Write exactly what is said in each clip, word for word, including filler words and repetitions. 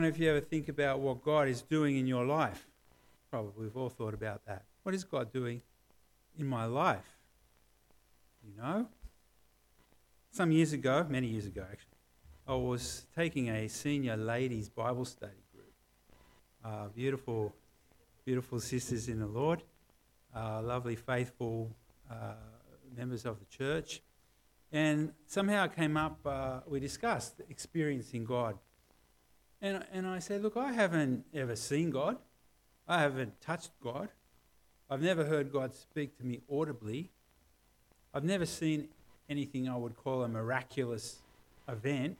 If you ever think about what God is doing in your life, probably we've all thought about that. What is God doing in my life? You know? Some years ago, many years ago actually, I was taking a senior ladies Bible study group. Uh, beautiful, beautiful sisters in the Lord, uh, lovely, faithful uh, members of the church. And somehow it came up, uh, we discussed experiencing God. And, and I said, look, I haven't ever seen God. I haven't touched God. I've never heard God speak to me audibly. I've never seen anything I would call a miraculous event.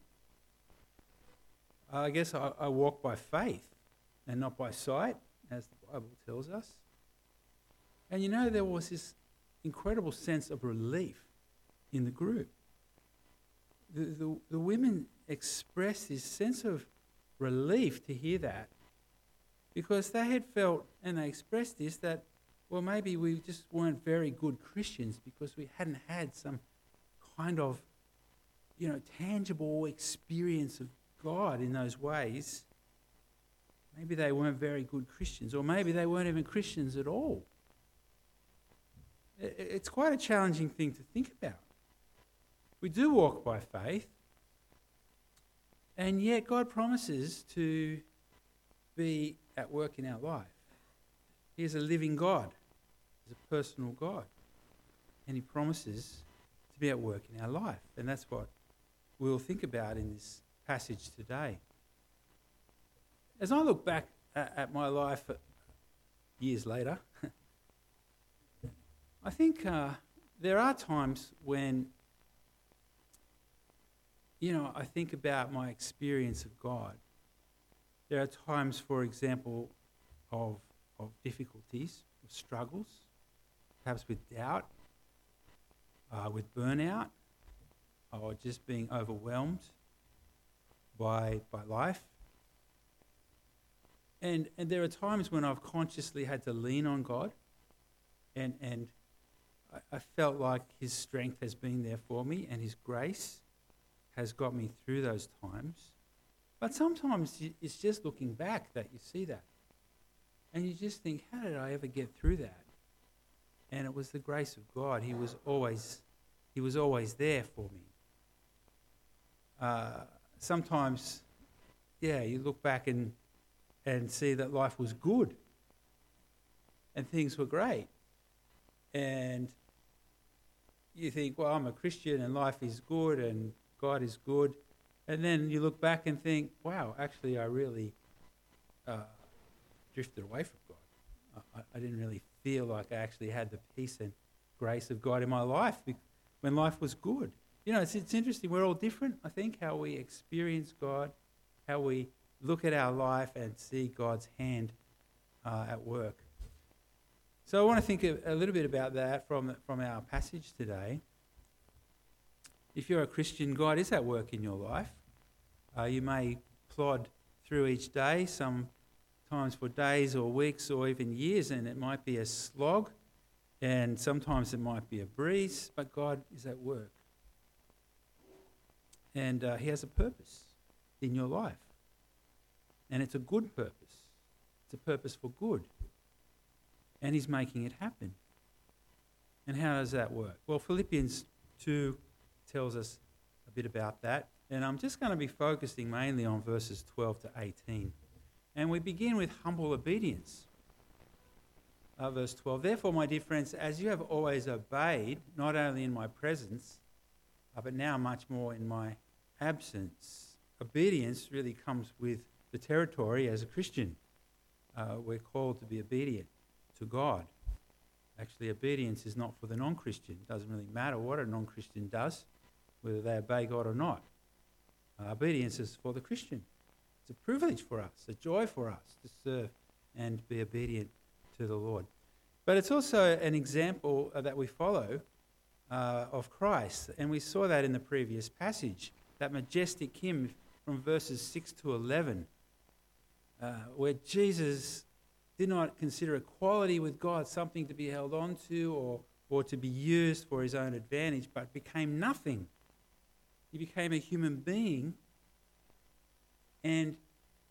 I guess I, I walk by faith and not by sight, as the Bible tells us. And you know, there was this incredible sense of relief in the group. The, the, the women expressed this sense of relief to hear that, because they had felt, and they expressed this, that, well, maybe we just weren't very good Christians because we hadn't had some kind of, you know, tangible experience of God in those ways. Maybe they weren't very good Christians, or maybe they weren't even Christians at all. It's quite a challenging thing to think about. We do walk by faith, and yet God promises to be at work in our life. He is a living God. He's a personal God. And he promises to be at work in our life. And that's what we'll think about in this passage today. As I look back at, at my life years later, I think uh, there are times when, you know, I think about my experience of God. There are times, for example, of, of difficulties, of struggles, perhaps with doubt, uh, with burnout, or just being overwhelmed by, by life. And, and there are times when I've consciously had to lean on God, and, and I, I felt like his strength has been there for me, and his grace has got me through those times. But sometimes it's just looking back that you see that. And you just think, how did I ever get through that? And it was the grace of God. He was always, he was always there for me. Uh, sometimes, yeah, you look back and, and see that life was good. And things were great. And you think, well, I'm a Christian and life is good and God is good. And then you look back and think, wow, actually I really uh, drifted away from God. I, I didn't really feel like I actually had the peace and grace of God in my life when life was good. You know, it's, it's interesting. We're all different, I think, how we experience God, how we look at our life and see God's hand uh, at work. So I want to think a, a little bit about that from, from our passage today. If you're a Christian, God is at work in your life. Uh, you may plod through each day, sometimes for days or weeks or even years, and it might be a slog, and sometimes it might be a breeze, but God is at work. And uh, he has a purpose in your life. And it's a good purpose. It's a purpose for good. And he's making it happen. And how does that work? Well, Philippians two tells us a bit about that. And I'm just going to be focusing mainly on verses twelve to eighteen. And we begin with humble obedience. Uh, verse twelve, therefore, my dear friends, as you have always obeyed, not only in my presence, uh, but now much more in my absence. Obedience really comes with the territory as a Christian. Uh, we're called to be obedient to God. Actually, obedience is not for the non-Christian. It doesn't really matter what a non-Christian does, whether they obey God or not. Uh, obedience is for the Christian. It's a privilege for us, a joy for us to serve and be obedient to the Lord. But it's also an example uh, that we follow uh, of Christ. And we saw that in the previous passage, that majestic hymn from verses six to eleven, uh, where Jesus did not consider equality with God something to be held on to or, or to be used for his own advantage, but became nothing. He became a human being, and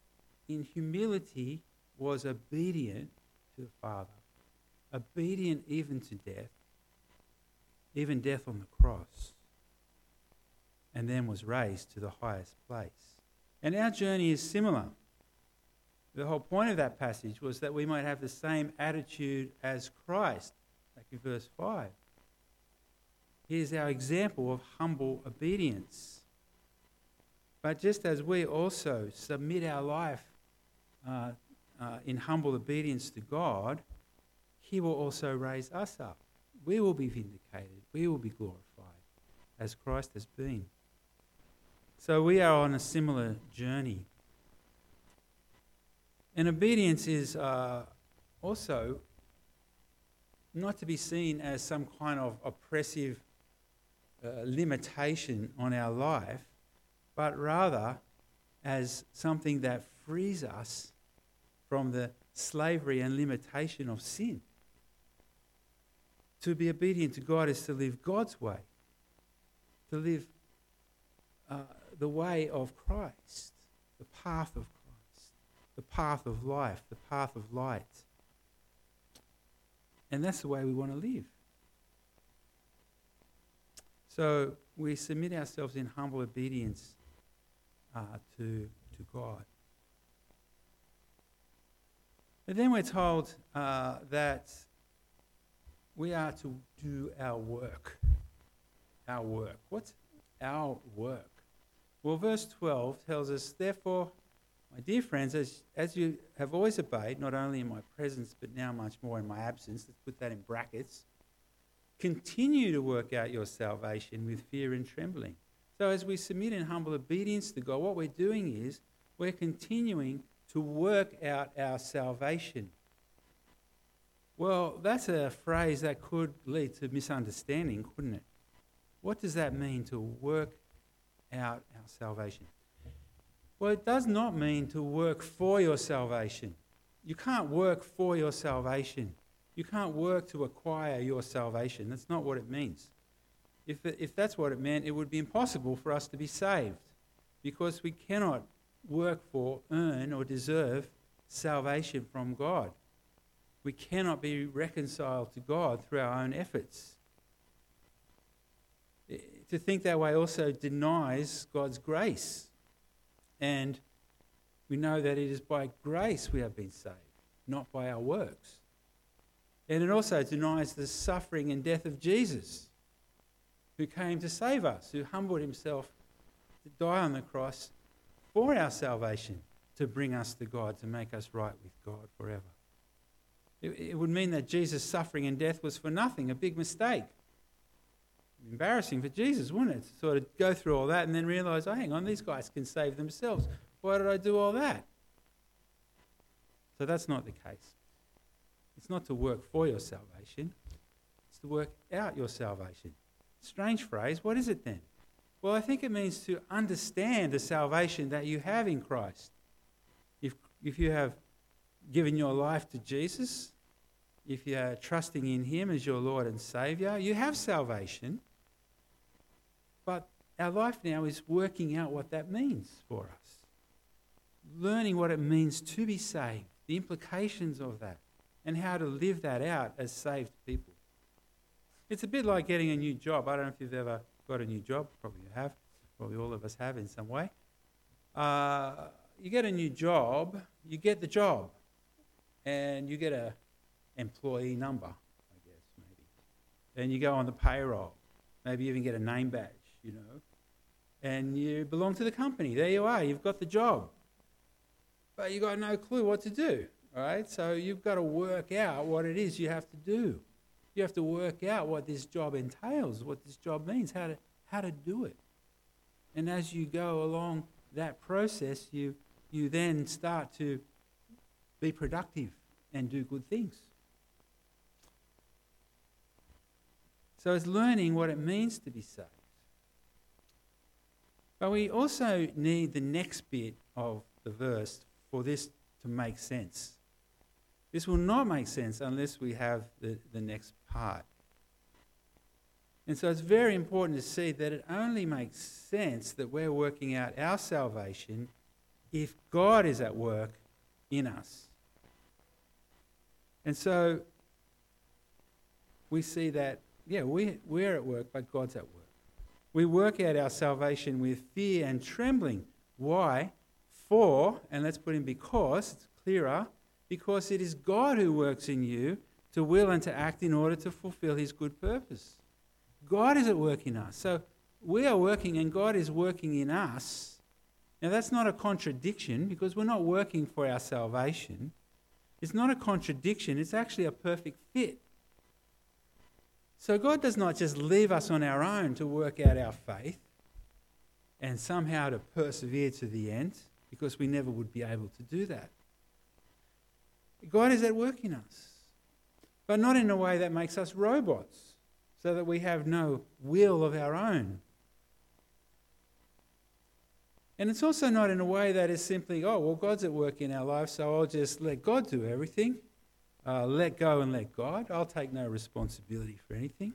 in humility was obedient to the Father, obedient even to death, even death on the cross, and then was raised to the highest place. And our journey is similar. The whole point of that passage was that we might have the same attitude as Christ. Back in verse five. Here's our example of humble obedience. But just as we also submit our life uh, uh, in humble obedience to God, He will also raise us up. We will be vindicated. We will be glorified as Christ has been. So we are on a similar journey. And obedience is uh, also not to be seen as some kind of oppressive uh, limitation on our life, but rather as something that frees us from the slavery and limitation of sin. To be obedient to God is to live God's way, to live uh, the way of Christ, the path of Christ, the path of life, the path of light. And that's the way we want to live. So we submit ourselves in humble obedience uh, to, to God. And then we're told uh, that we are to do our work. Our work. What's our work? Well, verse twelve tells us, therefore, my dear friends, as, as you have always obeyed, not only in my presence, but now much more in my absence, let's put that in brackets, continue to work out your salvation with fear and trembling. So as we submit in humble obedience to God, what we're doing is we're continuing to work out our salvation. Well, that's a phrase that could lead to misunderstanding, couldn't it? What does that mean, to work out our salvation? Well, it does not mean to work for your salvation. You can't work for your salvation. You can't work to acquire your salvation. That's not what it means. If, if that's what it meant, it would be impossible for us to be saved, because we cannot work for, earn, or deserve salvation from God. We cannot be reconciled to God through our own efforts. To think that way also denies God's grace. And we know that it is by grace we have been saved, not by our works. And it also denies the suffering and death of Jesus, who came to save us, who humbled himself to die on the cross for our salvation, to bring us to God, to make us right with God forever. It, it would mean that Jesus' suffering and death was for nothing, a big mistake. Embarrassing for Jesus, wouldn't it? To sort of go through all that and then realise, oh, hang on, these guys can save themselves. Why did I do all that? So that's not the case. It's not to work for your salvation. It's to work out your salvation. Strange phrase. What is it then? Well, I think it means to understand the salvation that you have in Christ. If, if you have given your life to Jesus, if you are trusting in him as your Lord and Saviour, you have salvation. But our life now is working out what that means for us. Learning what it means to be saved, the implications of that, and how to live that out as saved people. It's a bit like getting a new job. I don't know if you've ever got a new job. Probably you have. Probably all of us have in some way. Uh, you get a new job, you get the job, and you get a employee number, I guess, maybe. And you go on the payroll. Maybe you even get a name badge, you know. And you belong to the company. There you are. You've got the job. But you've got no clue what to do, all right? So you've got to work out what it is you have to do. You have to work out what this job entails, what this job means, how to how to do it. And as you go along that process, you you then start to be productive and do good things. So it's learning what it means to be saved. But we also need the next bit of the verse for this to make sense. This will not make sense unless we have the, the next part. And so it's very important to see that it only makes sense that we're working out our salvation if God is at work in us. And so we see that, yeah, we, we're at work, but God's at work. We work out our salvation with fear and trembling. Why? For, and let's put in because, it's clearer, because it is God who works in you to will and to act in order to fulfill his good purpose. God is at work in us. So we are working and God is working in us. Now that's not a contradiction because we're not working for our salvation. It's not a contradiction, it's actually a perfect fit. So God does not just leave us on our own to work out our faith and somehow to persevere to the end, because we never would be able to do that. God is at work in us, but not in a way that makes us robots, so that we have no will of our own. And it's also not in a way that is simply, oh, well, God's at work in our lives, so I'll just let God do everything. Uh, let go and let God. I'll take no responsibility for anything.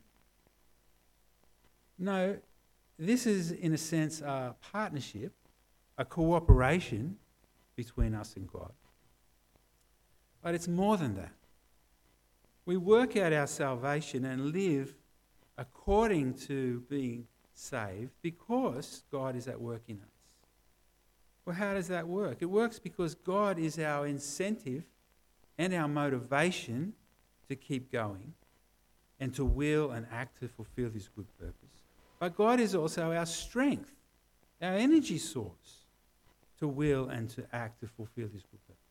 No, this is, in a sense, a partnership, a cooperation between us and God. But it's more than that. We work out our salvation and live according to being saved because God is at work in us. Well, how does that work? It works because God is our incentive and our motivation to keep going and to will and act to fulfill his good purpose. But God is also our strength, our energy source to will and to act to fulfill his good purpose.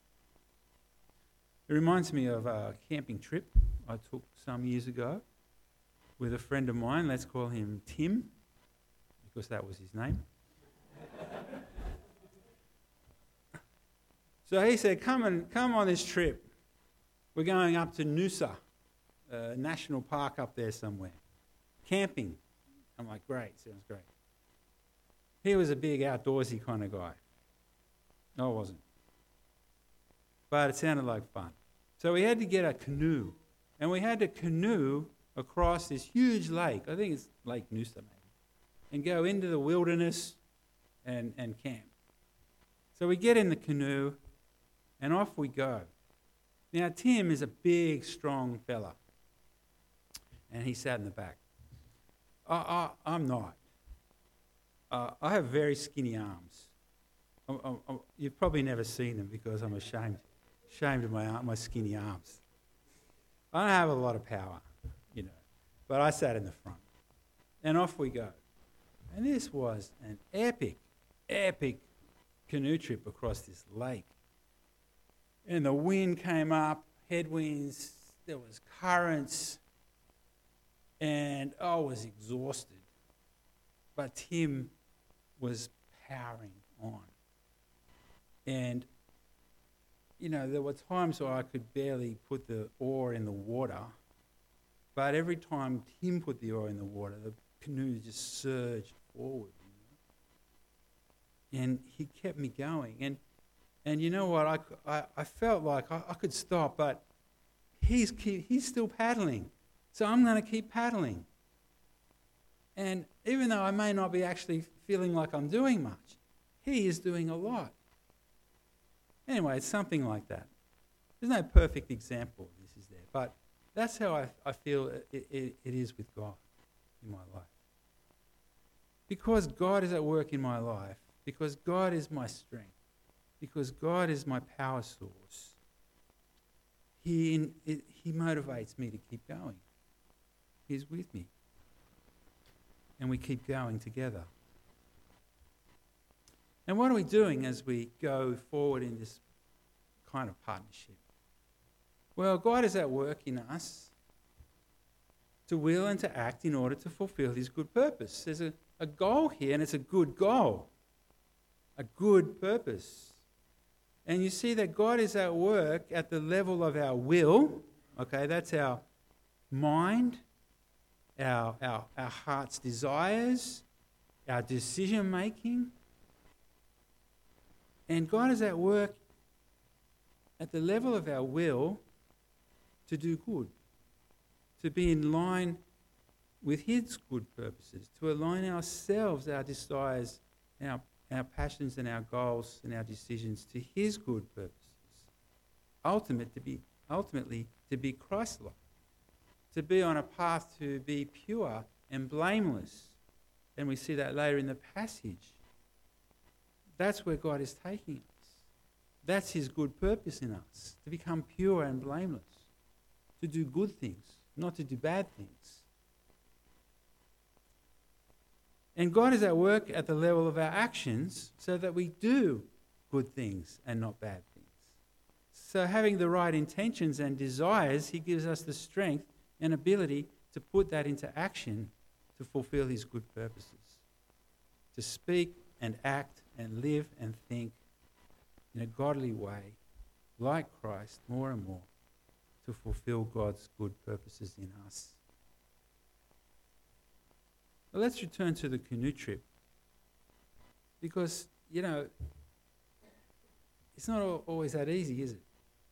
It reminds me of a camping trip I took some years ago with a friend of mine. Let's call him Tim, because that was his name. So he said, come and come on this trip. We're going up to Noosa, a national park up there somewhere. Camping. I'm like, great, sounds great. He was a big outdoorsy kind of guy. No, I wasn't. But it sounded like fun. So we had to get a canoe. And we had to canoe across this huge lake. I think it's Lake Noosa maybe. And go into the wilderness and, and camp. So we get in the canoe and off we go. Now, Tim is a big, strong fella. And he sat in the back. I, I, I'm not. Uh, I have very skinny arms. I, I, I, you've probably never seen them because I'm ashamed, ashamed of my, my skinny arms. I don't have a lot of power, you know. But I sat in the front. And off we go. And this was an epic, epic canoe trip across this lake. And the wind came up, headwinds, there was currents, and I was exhausted. But Tim was powering on. And, you know, there were times where I could barely put the oar in the water, but every time Tim put the oar in the water, the canoe just surged forward. You know? And he kept me going. And And you know what? I, I, I felt like I, I could stop, but he's keep, he's still paddling. So I'm going to keep paddling. And even though I may not be actually feeling like I'm doing much, he is doing a lot. Anyway, it's something like that. There's no perfect example of this, is there? But that's how I, I feel it, it, it is with God in my life. Because God is at work in my life, because God is my strength, because God is my power source, He, in, it, he motivates me to keep going. He's with me. And we keep going together. And what are we doing as we go forward in this kind of partnership? Well, God is at work in us to will and to act in order to fulfill his good purpose. There's a, a goal here, and it's a good goal. A good purpose. And you see that God is at work at the level of our will. Okay, that's our mind, our, our, our heart's desires, our decision making. And God is at work at the level of our will to do good, to be in line with his good purposes, to align ourselves, our desires, our, our passions and our goals and our decisions to his good purposes. Ultimate to be, ultimately, to be Christ-like, to be on a path to be pure and blameless. And we see that later in the passage. That's where God is taking us. That's his good purpose in us, to become pure and blameless, to do good things, not to do bad things. And God is at work at the level of our actions so that we do good things and not bad things. So having the right intentions and desires, he gives us the strength and ability to put that into action to fulfill his good purposes. To speak and act and live and think in a godly way, like Christ, more and more, to fulfill God's good purposes in us. Well, let's return to the canoe trip. Because, you know, it's not always that easy, is it?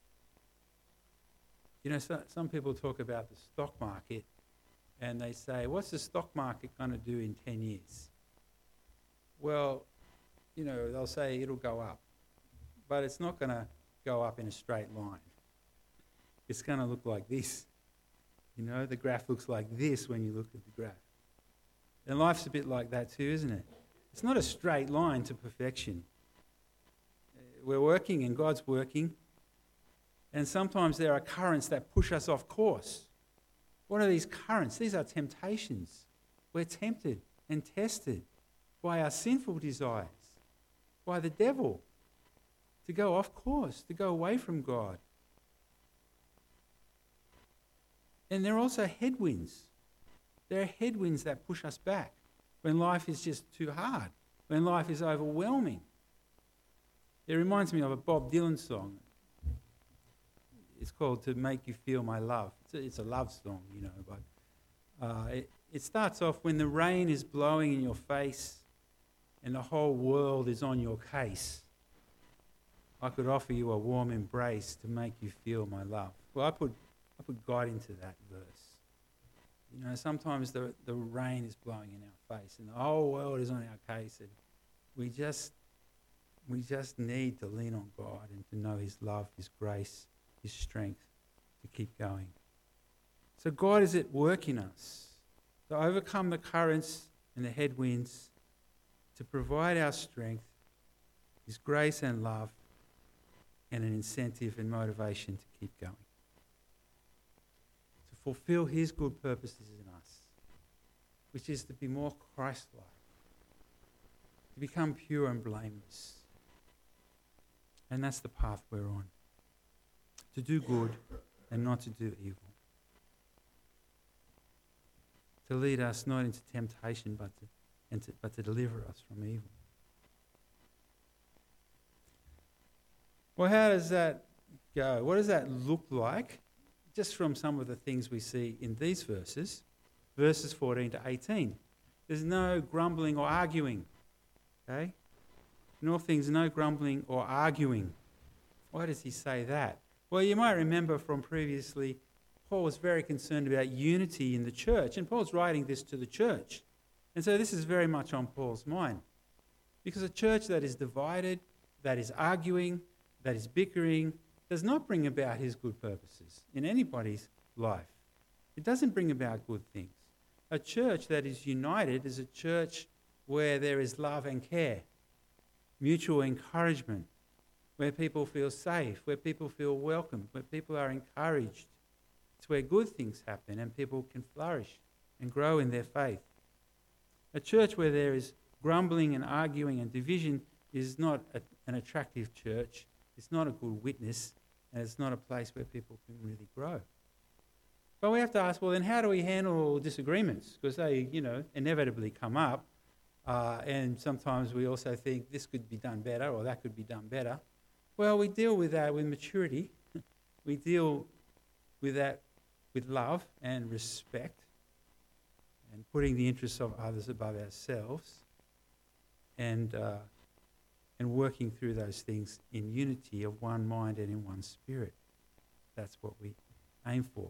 You know, so, some people talk about the stock market and they say, what's the stock market going to do in ten years? Well, you know, they'll say it'll go up. But it's not going to go up in a straight line. It's going to look like this. You know, the graph looks like this when you look at the graph. And life's a bit like that too, isn't it? It's not a straight line to perfection. We're working and God's working. And sometimes there are currents that push us off course. What are these currents? These are temptations. We're tempted and tested by our sinful desires, by the devil, to go off course, to go away from God. And there are also headwinds. There are headwinds that push us back when life is just too hard, when life is overwhelming. It reminds me of a Bob Dylan song. It's called To Make You Feel My Love. It's a, it's a love song, you know, but uh, it, it starts off, when the rain is blowing in your face and the whole world is on your case, I could offer you a warm embrace to make you feel my love. Well, I put I put God into that verse. You know, sometimes the, the rain is blowing in our face and the whole world is on our case, and we just we just need to lean on God and to know his love, his grace, his strength to keep going. So God is at work in us to overcome the currents and the headwinds, to provide our strength, his grace and love, and an incentive and motivation to keep going. To fulfill his good purposes in us, which is to be more Christ-like, to become pure and blameless. And that's the path we're on. To do good and not to do evil. To lead us not into temptation, but to, and to, but to deliver us from evil. Well, how does that go? What does that look like? Just from some of the things we see in these verses, verses fourteen to eighteen. There's no grumbling or arguing. Okay? In all things, no grumbling or arguing. Why does he say that? Well, you might remember from previously, Paul was very concerned about unity in the church, and Paul's writing this to the church. And so this is very much on Paul's mind. Because a church that is divided, that is arguing, that is bickering, does not bring about his good purposes in anybody's life. It doesn't bring about good things. A church that is united is a church where there is love and care, mutual encouragement, where people feel safe, where people feel welcome, where people are encouraged. It's where good things happen and people can flourish and grow in their faith. A church where there is grumbling and arguing and division is not a, an attractive church. It's not a good witness, and it's not a place where people can really grow. But we have to ask, well, then how do we handle disagreements? Because they, you know, inevitably come up, uh, and sometimes we also think this could be done better or that could be done better. Well, we deal with that with maturity. We deal with that with love and respect and putting the interests of others above ourselves, and uh, and working through those things in unity of one mind and in one spirit. That's what we aim for.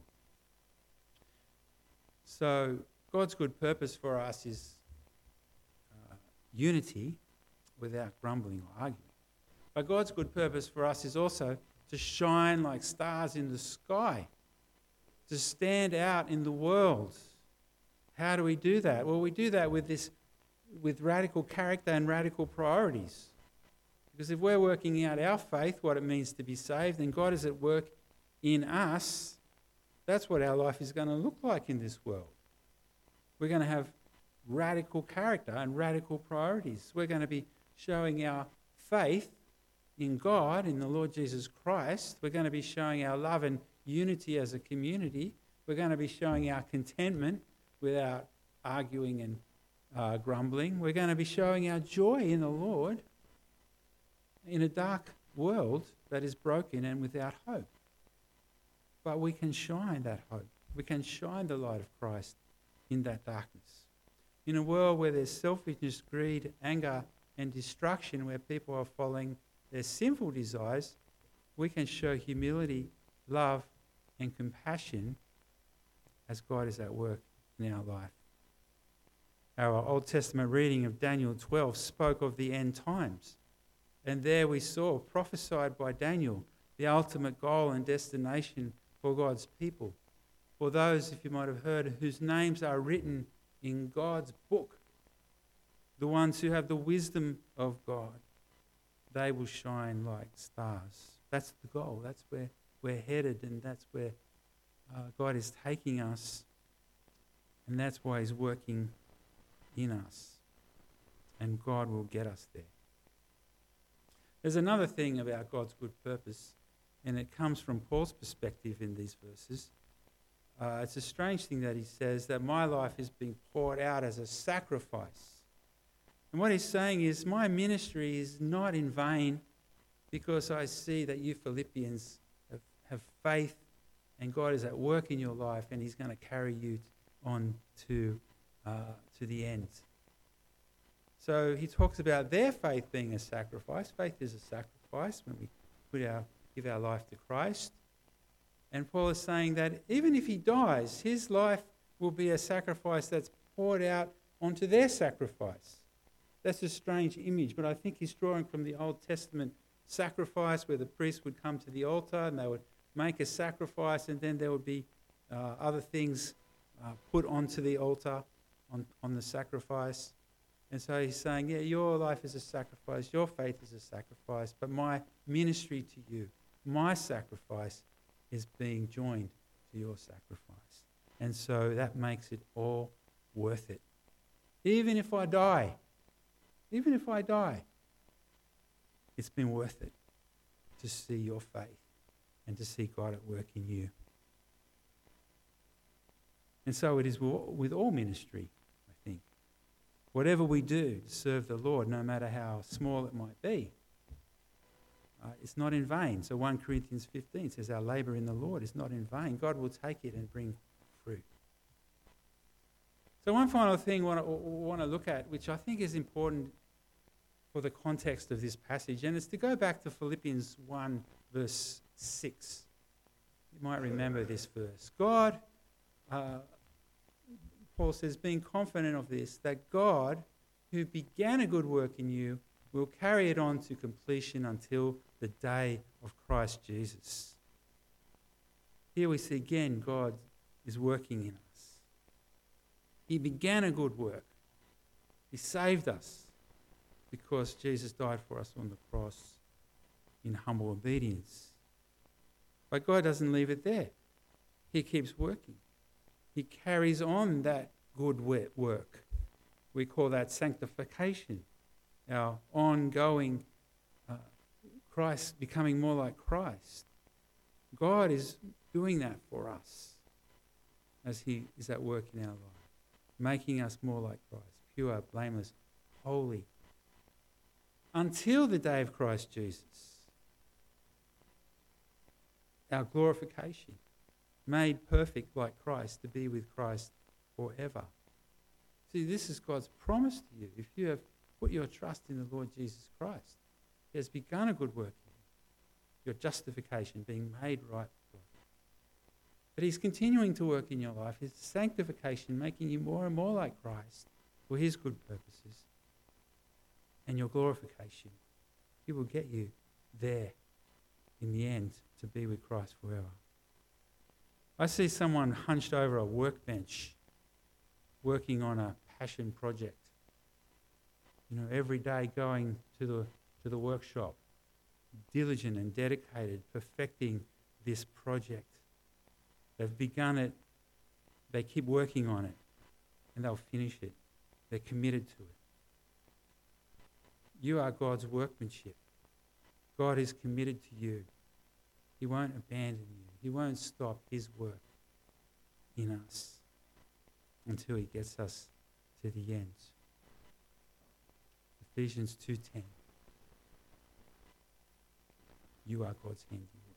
So God's good purpose for us is uh, unity without grumbling or arguing. But God's good purpose for us is also to shine like stars in the sky, to stand out in the world. How do we do that? Well, we do that with this, with radical character and radical priorities. Because if we're working out our faith, what it means to be saved, then God is at work in us. That's what our life is going to look like in this world. We're going to have radical character and radical priorities. We're going to be showing our faith in God, in the Lord Jesus Christ. We're going to be showing our love and unity as a community. We're going to be showing our contentment without arguing and uh, grumbling. We're going to be showing our joy in the Lord in a dark world that is broken and without hope. But we can shine that hope. We can shine the light of Christ in that darkness. In a world where there's selfishness, greed, anger, and destruction, where people are following their sinful desires, we can show humility, love, and compassion as God is at work in our life. Our Old Testament reading of Daniel twelve spoke of the end times. And there we saw, prophesied by Daniel, the ultimate goal and destination for God's people. For those, if you might have heard, whose names are written in God's book, the ones who have the wisdom of God, they will shine like stars. That's the goal. That's where we're headed, and that's where uh, God is taking us, and that's why He's working in us, and God will get us there. There's another thing about God's good purpose, and it comes from Paul's perspective in these verses. Uh, it's a strange thing that he says that my life is being poured out as a sacrifice. And what he's saying is my ministry is not in vain, because I see that you Philippians have, have faith and God is at work in your life, and He's going to carry you on to, uh, to the end. So he talks about their faith being a sacrifice. Faith is a sacrifice when we put our, give our life to Christ. And Paul is saying that even if he dies, his life will be a sacrifice that's poured out onto their sacrifice. That's a strange image, but I think he's drawing from the Old Testament sacrifice where the priest would come to the altar and they would make a sacrifice, and then there would be uh, other things uh, put onto the altar on, on the sacrifice. And so he's saying, yeah, your life is a sacrifice, your faith is a sacrifice, but my ministry to you, my sacrifice is being joined to your sacrifice. And so that makes it all worth it. Even if I die, even if I die, it's been worth it to see your faith and to see God at work in you. And so it is with all ministry, I think. Whatever we do to serve the Lord, no matter how small it might be, uh, it's not in vain. So First Corinthians fifteen says our labour in the Lord is not in vain. God will take it and bring fruit. So one final thing I want to look at, which I think is important for the context of this passage, and it's to go back to Philippians one, verse six. You might remember this verse. God, uh, Paul says, being confident of this, that God, who began a good work in you, will carry it on to completion until the day of Christ Jesus. Here we see again God is working in us. He began a good work. He saved us because Jesus died for us on the cross in humble obedience. But God doesn't leave it there. He keeps working. He carries on that good work. We call that sanctification, our ongoing uh, Christ, becoming more like Christ. God is doing that for us as He is at work in our life, making us more like Christ, pure, blameless, holy, until the day of Christ Jesus. Our glorification, made perfect like Christ, to be with Christ forever. See, this is God's promise to you. If you have put your trust in the Lord Jesus Christ, He has begun a good work in you. Your justification, being made right with God. But He's continuing to work in your life. His sanctification, making you more and more like Christ for His good purposes. and your glorification. He will get you there in the end to be with Christ forever. I see someone hunched over a workbench working on a passion project. You know, every day going to the to the workshop, diligent and dedicated, perfecting this project. They've begun it, they keep working on it, and they'll finish it. They're committed to it. You are God's workmanship. God is committed to you. He won't abandon you. He won't stop his work in us until he gets us to the end. Ephesians two ten. You are God's handiwork.